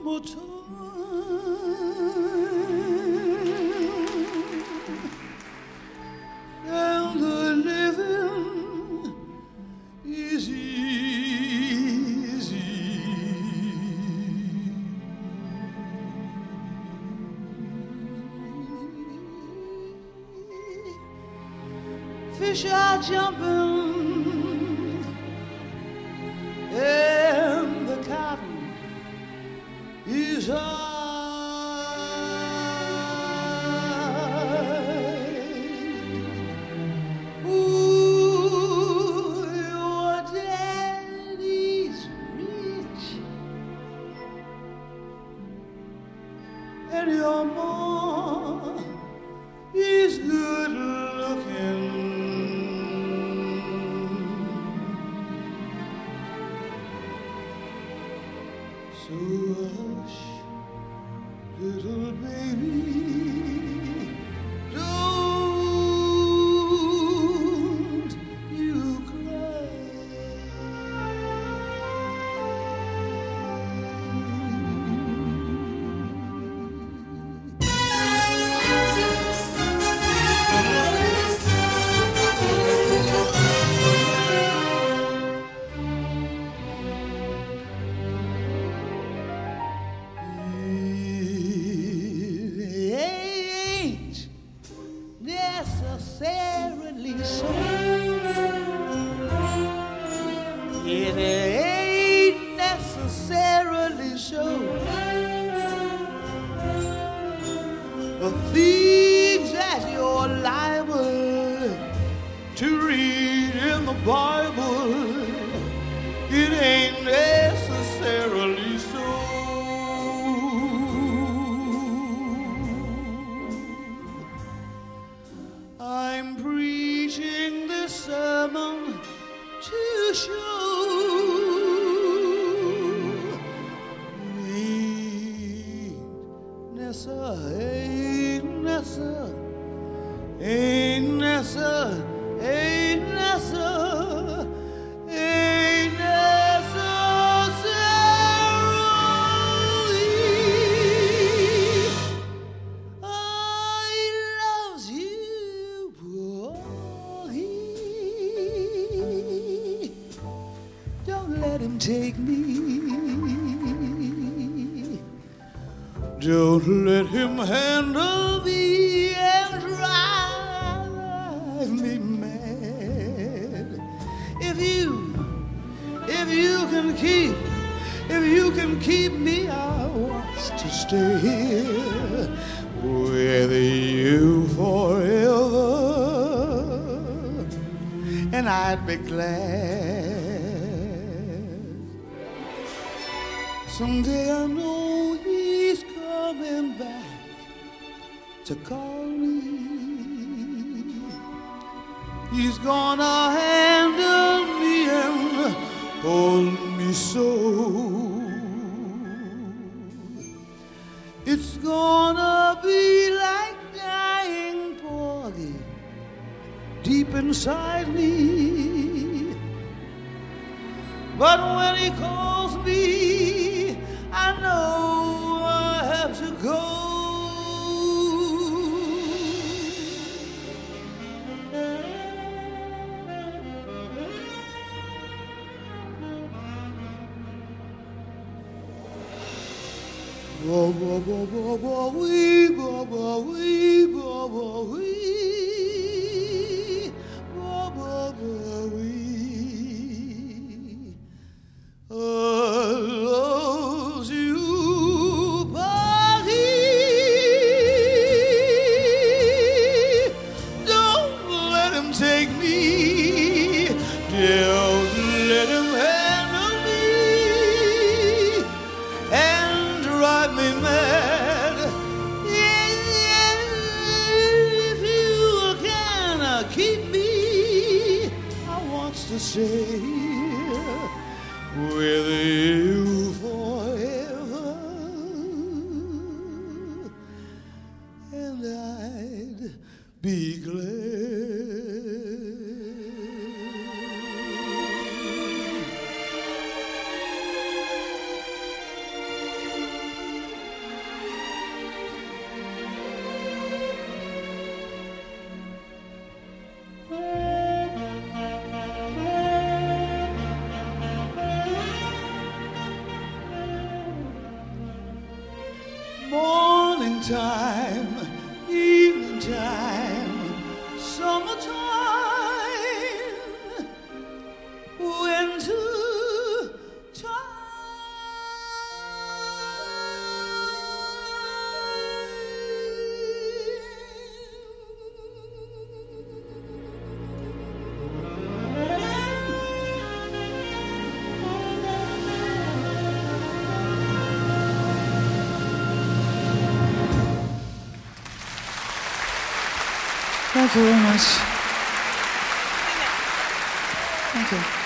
more time. And the living is easy. Fish are jumping and the cotton is high. Ooh, your daddy's rich and your mom is good looking. So hush, little baby, don't you cry. Necessarily so. It ain't necessarily so. The things that you're liable to read in the Bible, it ain't necessarily so. I'm preaching this sermon to show ain't necessarily. I loves you, boy. Don't let him take me. Don't let him handle me and drive me mad. If you can keep me, I want to stay here with you forever, and I'd be glad. Someday I know he's coming back to call me. He's gonna handle me and hold me so. It's gonna be like dying Porgy deep inside me. But when he calls me, I know I have to go. Bo bo bo bo bo wee bo bo wee bo bo wee bo bo bo wee. I love you, buddy. Don't let him take me. Don't let him handle me and drive me mad. If you can keep me, I want to stay here with you forever, and I'd be glad. Morning time, evening time, summertime, winter time. Thank you very much. Thank you.